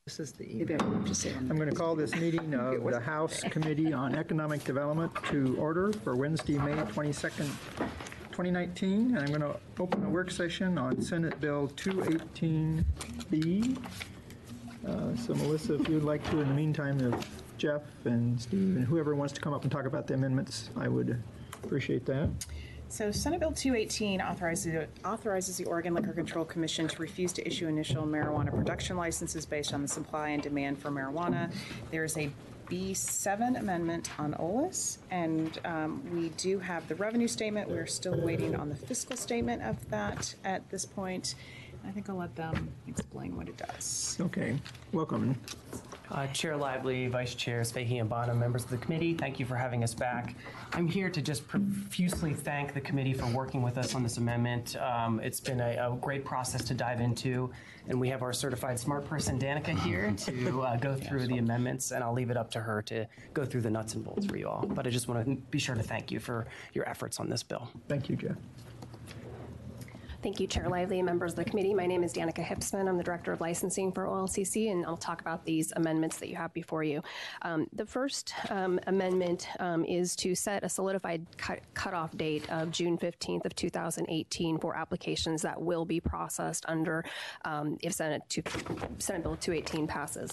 This is the Maybe email. I can just say I'm going to call this meeting of the House Committee on Economic Development to order for Wednesday, May 22nd, 2019. And I'm going to open a work session on Senate Bill 218B. So Melissa, if you'd like to, in the meantime, if Jeff and Steve and whoever wants to come up and talk about the amendments, I would appreciate that. So Senate Bill 218 authorizes the Oregon Liquor Control Commission to refuse to issue initial marijuana production licenses based on the supply and demand for marijuana. There's a B7 amendment on OLS, and we do have the revenue statement. We're still waiting on the fiscal statement of that at this point. I think I'll let them explain what it does. Okay, welcome. Chair Lively, Vice Chair Spahy and Bonham, members of the committee, thank you for having us back. I'm here to just profusely thank the committee for working with us on this amendment. It's been a great process to dive into, and we have our certified smart person, Danica, here to go through the amendments, and I'll leave it up to her to go through the nuts and bolts for you all. But I just want to be sure to thank you for your efforts on this bill. Thank you, Jeff. Thank you, Chair Lively and members of the committee. My name is Danica Hipsman. I'm the Director of Licensing for OLCC, and I'll talk about these amendments that you have before you. The first amendment is to set a solidified cutoff date of June 15th of 2018 for applications that will be processed under if Senate Bill 218 passes.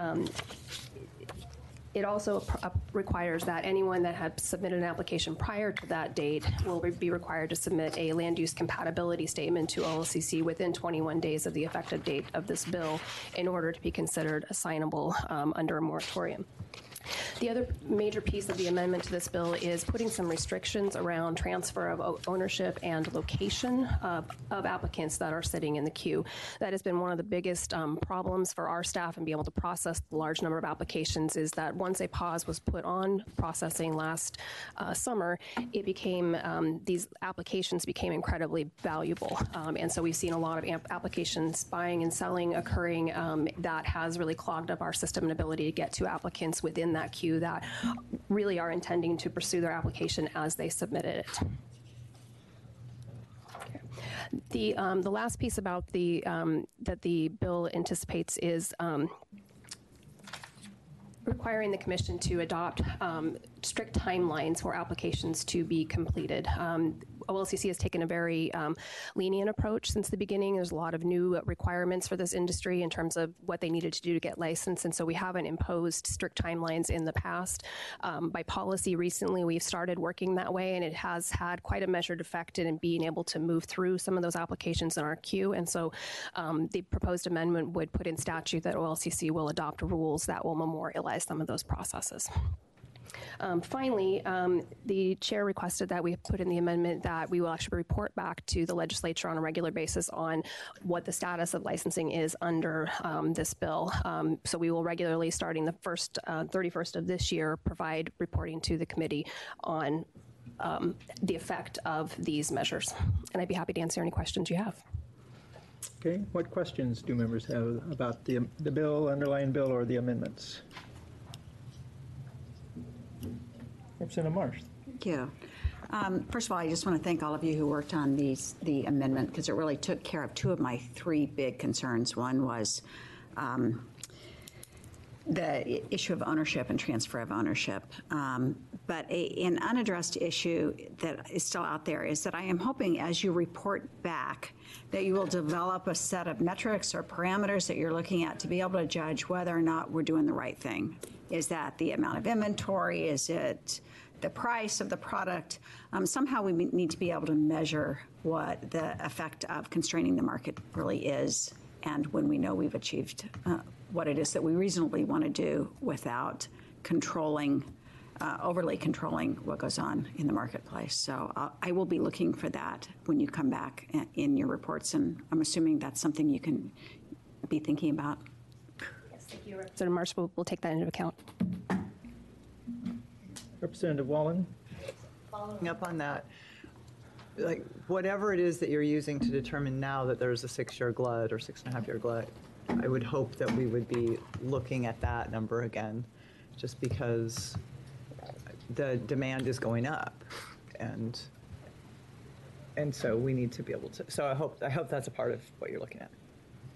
It also requires that anyone that had submitted an application prior to that date will be required to submit a land use compatibility statement to OLCC within 21 days of the effective date of this bill in order to be considered assignable under a moratorium. The other major piece of the amendment to this bill is putting some restrictions around transfer of ownership and location of applicants that are sitting in the queue. That has been one of the biggest problems for our staff and be able to process the large number of applications is that once a pause was put on processing last summer, it became, these applications became incredibly valuable. And so we've seen a lot of applications buying and selling occurring that has really clogged up our system and ability to get to applicants within that queue that really are intending to pursue their application as they submitted it. Okay. The last piece about the that the bill anticipates is requiring the commission to adopt strict timelines for applications to be completed. OLCC has taken a very lenient approach since the beginning. There's a lot of new requirements for this industry in terms of what they needed to do to get licensed, and so we haven't imposed strict timelines in the past. By policy recently, we've started working that way, and it has had quite a measured effect in being able to move through some of those applications in our queue, and so the proposed amendment would put in statute that OLCC will adopt rules that will memorialize some of those processes. Finally, the chair requested that we put in the amendment that we will actually report back to the legislature on a regular basis on what the status of licensing is under this bill. So we will regularly, starting the 31st of this year, provide reporting to the committee on the effect of these measures. And I'd be happy to answer any questions you have. Okay, what questions do members have about the bill, underlying bill, or the amendments? Representative Marsh. Thank you. First of all, I just want to thank all of you who worked on the amendment because it really took care of two of my three big concerns. One was the issue of ownership and transfer of ownership. But an unaddressed issue that is still out there is that I am hoping as you report back that you will develop a set of metrics or parameters that you're looking at to be able to judge whether or not we're doing the right thing. Is that the amount of inventory? Is it the price of the product? Somehow we need to be able to measure what the effect of constraining the market really is, and when we know we've achieved what it is that we reasonably want to do without overly controlling what goes on in the marketplace. So I will be looking for that when you come back in your reports, and I'm assuming that's something you can be thinking about. Yes, thank you, Representative Marsh. We'll take that into account. Representative Wallen. Following up on that, like whatever it is that you're using to determine now that there's a 6-year glut or 6.5-year glut, I would hope that we would be looking at that number again, just because the demand is going up, and so we need to be able to. So I hope that's a part of what you're looking at.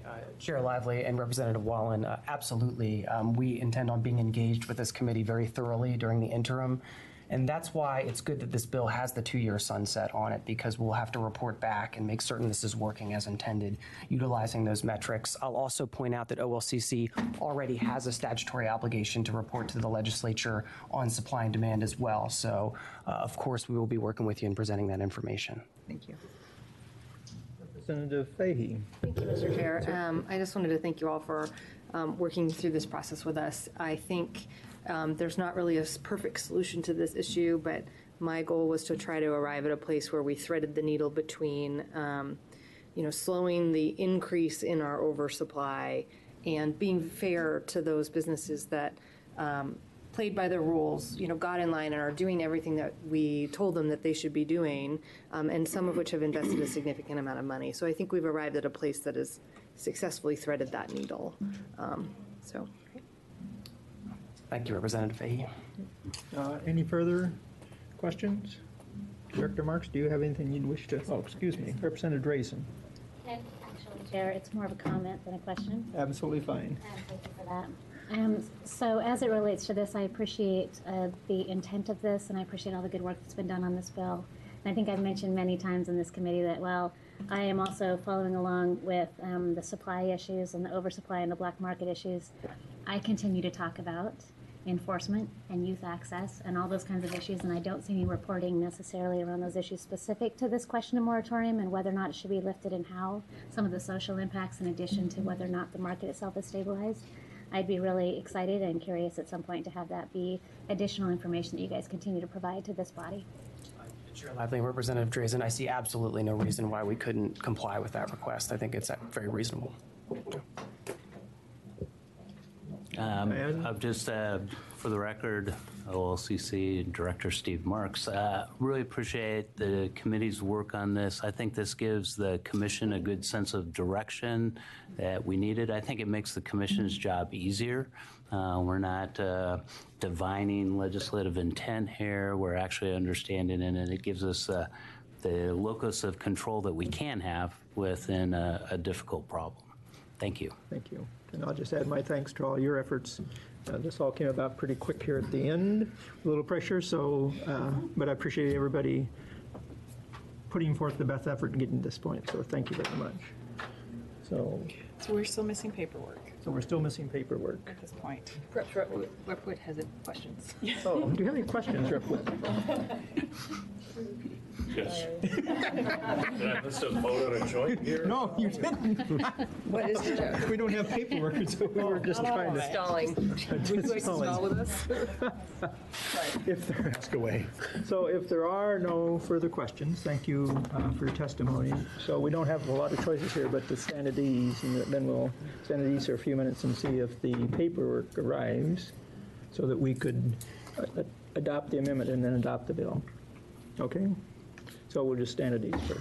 Chair Lively and Representative Wallen, absolutely. We intend on being engaged with this committee very thoroughly during the interim. And that's why it's good that this bill has the 2-year sunset on it, because we'll have to report back and make certain this is working as intended, utilizing those metrics. I'll also point out that OLCC already has a statutory obligation to report to the legislature on supply and demand as well. So, of course, we will be working with you in presenting that information. Thank you. Representative Fahey. Thank you, Mr. Chair. I just wanted to thank you all for working through this process with us. I think there's not really a perfect solution to this issue, but my goal was to try to arrive at a place where we threaded the needle between, slowing the increase in our oversupply and being fair to those businesses that played by the rules, got in line and are doing everything that we told them that they should be doing, and some of which have invested a significant amount of money. So I think we've arrived at a place that has successfully threaded that needle. So. Thank you, Representative Fahey. Any further questions? Director Marks, do you have anything you'd wish to? Oh, excuse me, Representative Drazen. Actually, Chair, it's more of a comment than a question. Absolutely fine. Thank you for that. So as it relates to this, I appreciate the intent of this, and I appreciate all the good work that's been done on this bill. And I think I've mentioned many times in this committee that while I am also following along with the supply issues and the oversupply and the black market issues, I continue to talk about enforcement and youth access and all those kinds of issues, and I don't see any reporting necessarily around those issues specific to this question of moratorium and whether or not it should be lifted and how, some of the social impacts in addition to whether or not the market itself is stabilized. I'd be really excited and curious at some point to have that be additional information that you guys continue to provide to this body. Chair Lively and Representative Drazen, I see absolutely no reason why we couldn't comply with that request. I think it's very reasonable. I've just, for the record, OLCC Director Steve Marks, really appreciate the committee's work on this. I think this gives the commission a good sense of direction that we needed. I think it makes the commission's job easier. We're not divining legislative intent here. We're actually understanding it, and it gives us the locus of control that we can have within a difficult problem. Thank you. Thank you. And I'll just add my thanks to all your efforts. This all came about pretty quick here at the end, a little pressure, so, but I appreciate everybody putting forth the best effort in getting to this point, so thank you very much. So we're still missing paperwork we're still missing paperwork. at this point. Ripwood has questions. Oh, do you have any questions, Ripwood? Yes. Did I miss a vote on a joint here? No, you didn't. What is the joke? We don't have paperwork, so we were just trying to. Stalling. Would you like to stall with us? If there, Ask away. so if there are no further questions, thank you for your testimony. So we don't have a lot of choices here, but to stand at ease, and then we'll stand at ease for a few minutes and see if the paperwork arrives so that we could adopt the amendment and then adopt the bill. Okay? So we'll just stand at ease for.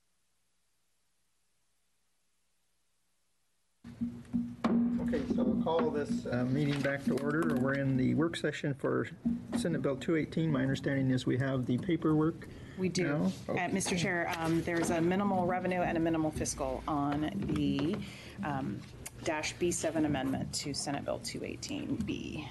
Okay, so we'll call this meeting back to order. We're in the work session for Senate Bill 218. My understanding is we have the paperwork. We do. now. Okay. Mr. Chair, there's a minimal revenue and a minimal fiscal on the dash B7 amendment to Senate Bill 218B.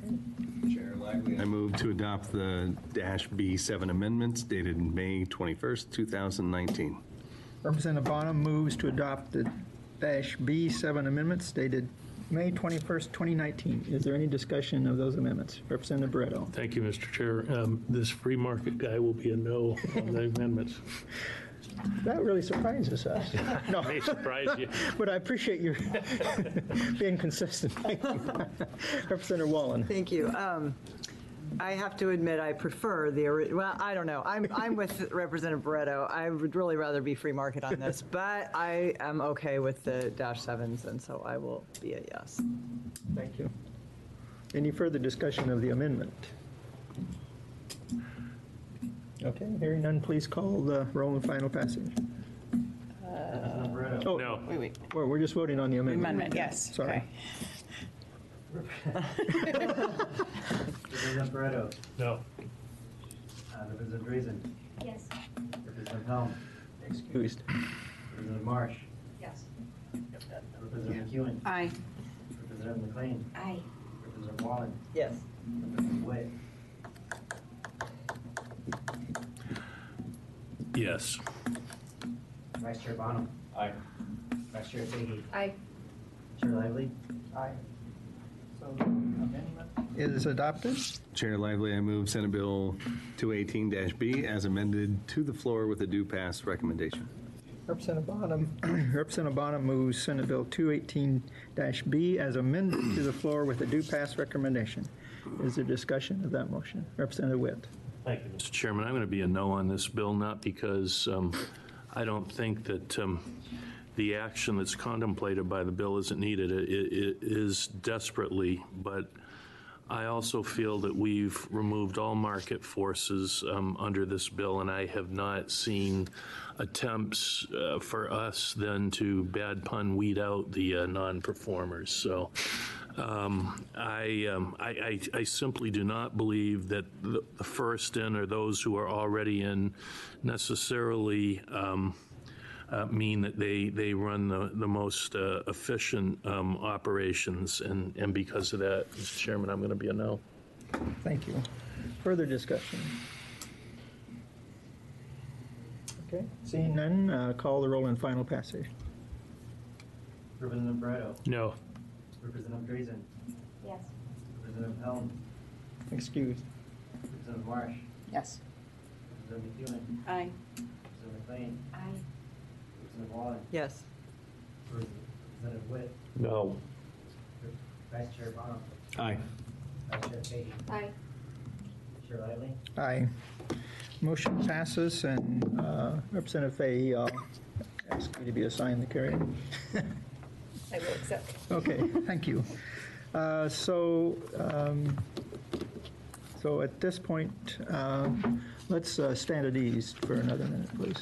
I move to adopt the dash B7 amendments dated May 21st, 2019. Representative Bonham moves to adopt the dash B7 amendments dated May 21st, 2019. Is there any discussion of those amendments? Representative Barretto. Thank you, Mr. Chair. This free market guy will be a no on the amendments. That really surprises us. No, May surprise you. but I appreciate you being consistent. Thank you. Representative Wallen. Thank you. I have to admit, I prefer well, I don't know. I'm with Representative Barretto. I would really rather be free market on this, but I am okay with the dash sevens, and so I will be a yes. Thank you. Any further discussion of the amendment? Okay, hearing none, please call the roll and final passage. Oh, No. Wait. we're just voting on the amendment. Amendment, yes. Sorry. Okay. Representative Barretto. No. Representative Drazen. Yes. Representative Helm. Excused. Representative Marsh. Yes. Representative McEwen. Aye. Representative McLean. Aye. Representative Wallen. Yes. Representative Witt. Yes. Vice Chair Bonham. Aye. Vice Chair Fahey. Aye. Chair Lively. Aye. So the amendment is adopted. Chair Lively, I move Senate Bill 218-B as amended to the floor with a due pass recommendation. Representative Bonham moves Senate Bill 218-B as amended to the floor with a due pass recommendation. Is there discussion of that motion? Representative Witt. Thank you, Mr. Chairman. I'm going to be a no on this bill, not because I don't think that the action that's contemplated by the bill isn't needed. It is desperately, but I also feel that we've removed all market forces under this bill, and I have not seen attempts for us then to, bad pun, weed out the non-performers. So I simply do not believe that the first in or those who are already in necessarily mean that they run the most efficient operations, and because of that, Mr. Chairman, I'm going to be a no. Thank you. Further discussion? Okay, seeing none, call the roll in final passage. Representative Barretto. No. Representative Drazen. Yes. Representative Helm. Excused. Representative Marsh. Yes. Representative McEwen. Aye. Representative McLean. Aye. Representative Wallen. Yes. Representative Witt. No. Vice Chair Bonham. Aye. Vice Chair Fahey. Aye. Chair Lively. Aye. Motion passes, and Representative Fahey, I'll ask you to be assigned the carrier. I will accept. Okay, thank you. So at this point, let's stand at ease for another minute, please.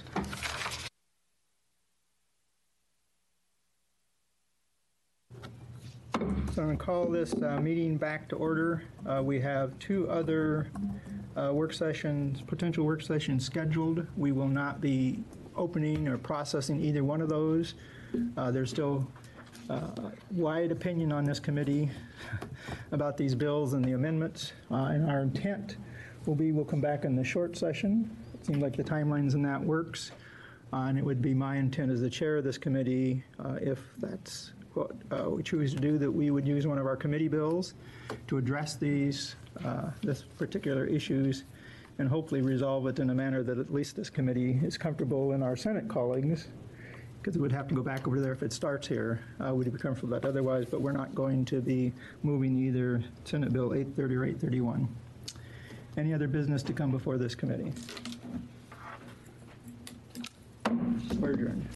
So I'm going to call this meeting back to order. We have two other work sessions, potential work sessions scheduled. We will not be opening or processing either one of those. There's still wide opinion on this committee about these bills and the amendments. And our intent will be we'll come back in the short session. It seems like the timelines in that works. And it would be my intent as the chair of this committee, if that's what we choose to do, that we would use one of our committee bills to address these this particular issues and hopefully resolve it in a manner that at least this committee is comfortable, and our Senate colleagues, because it would have to go back over there if it starts here, would be comfortable with that otherwise, but we're not going to be moving either Senate Bill 830 or 831. Any other business to come before this committee? We're adjourned.